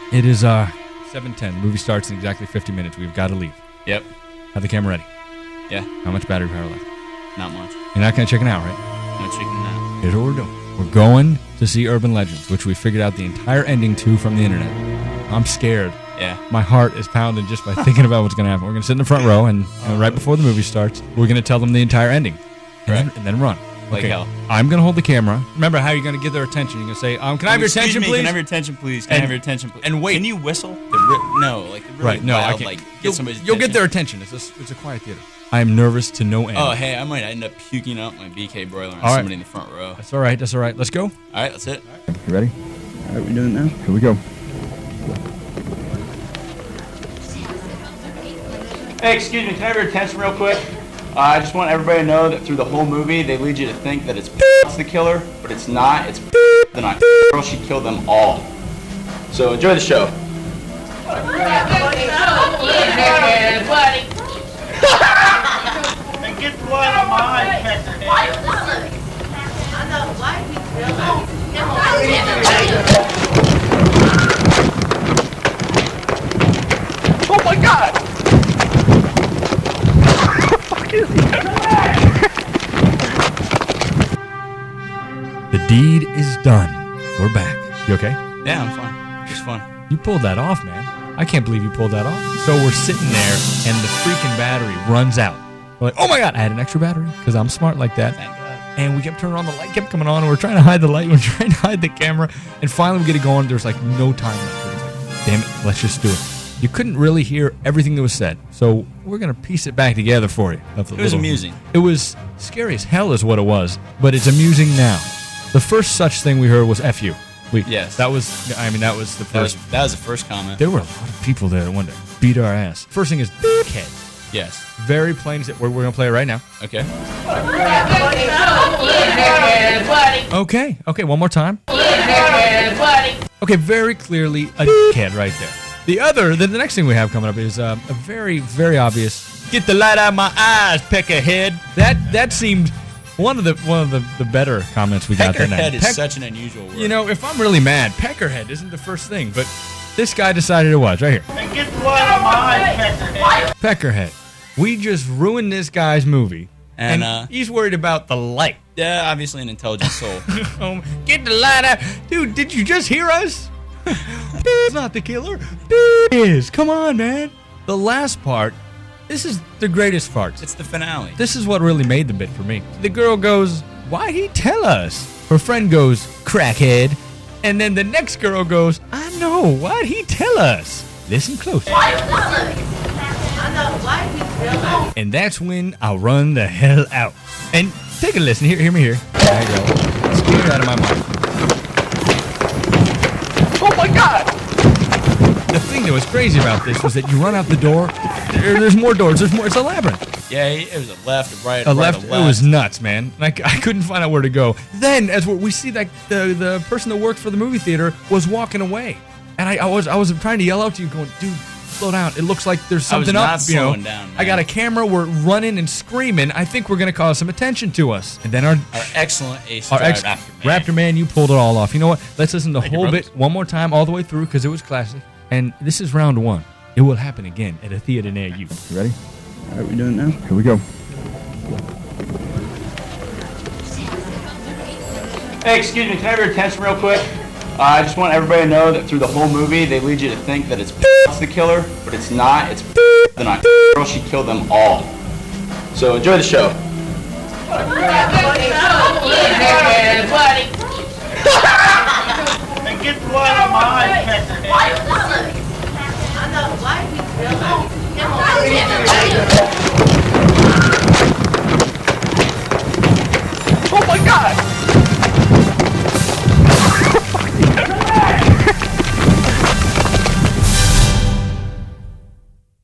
It is 7:10. Movie starts in exactly 50 minutes. We've got to leave. Yep. Have the camera ready. Yeah. How much battery power left? Not much. You're not going to check it out, right? No chicken now. Here's what we're doing. We're going to see Urban Legends, which we figured out the entire ending to from the internet. I'm scared. Yeah. My heart is pounding just by thinking about what's going to happen. We're going to sit in the front row, and right before the movie starts, we're going to tell them the entire ending. And then run. Like hell. I'm going to hold the camera. Remember how you're going to get their attention. You're going to say, can I have your attention, please? Can I have your attention, please? Can I have your attention, please? And wait. Can you whistle? No, like really Right, no, loud, I can't. like get somebody's You'll get attention. their attention. It's a quiet theater. I am nervous to no end. Oh, hey, I might end up puking out my BK broiler on All right. somebody in the front row. That's all right. That's all right. Let's go. All right, that's it. You ready? All right, we doing it now? Here we go. Hey, excuse me, can I have your attention real quick? I just want everybody to know that through the whole movie, they lead you to think that it's the killer, but it's not. It's the not girl. She killed them all. So enjoy the show. And get the one of mine, Oh my God! What the fuck is he? The deed is done. We're back. You okay? Yeah, I'm fine. It's fun. You pulled that off, man. I can't believe you pulled that off. So we're sitting there, and the freaking battery runs out. We're like, oh my God, I had an extra battery because I'm smart like that. Thank God. And we kept turning on, the light kept coming on, and we're trying to hide the light, we're trying to hide the camera, and finally we get it going. There's like no time left. It was like, damn it, let's just do it. You couldn't really hear everything that was said, so we're going to piece it back together for you. It was amusing. It was scary as hell is what it was, but it's amusing now. The first such thing we heard was F you. Yes. That was the first. That was the first comment. There were a lot of people there that wanted to beat our ass. First thing is dickhead. Yes. Very plain. We're going to play it right now. Okay. Okay, one more time. Okay, very clearly a dickhead right there. The next thing we have coming up is a very, very obvious, get the light out of my eyes, peckerhead. That seemed one of the better comments we got that night. Peckerhead is such an unusual word. You know, if I'm really mad, peckerhead isn't the first thing, but this guy decided it was, right here. And get the one of mine, Peckerhead. We just ruined this guy's movie, and he's worried about the light. Yeah, obviously an intelligent soul. Get the light out. Dude, did you just hear us? It's not the killer. Is. Come on, man. The last part, this is the greatest part. It's the finale. This is what really made the bit for me. The girl goes, why'd he tell us? Her friend goes, crackhead. And then the next girl goes, I know, why'd he tell us? Listen close. And that's when I'll run the hell out. And take a listen. Hear me here. There you go. Let's get it out of my mouth. Oh my God! The thing that was crazy about this was that you run out the door. There's more doors. There's more. It's a labyrinth. Yeah, it was a left, a right, A right, left. a It was nuts, man. I couldn't find out where to go. Then, as we see that the person that worked for the movie theater was walking away, and I was trying to yell out to you, going, dude, slow down. It looks like there's something I was up. not slowing down, man. I got a camera. We're running and screaming. I think we're gonna cause some attention to us. And then our excellent ace Raptor man, you pulled it all off. You know what? Let's listen to the whole you, bit one more time, all the way through, because it was classic. And this is round one. It will happen again at a theater near you. You ready? All right, we doing it now? Here we go. Hey, excuse me, can I have your attention real quick? I just want everybody to know that through the whole movie, they lead you to think that it's the killer, but it's not. It's the not girl. She killed them all. So enjoy the show. And get the one of mine, Oh my God!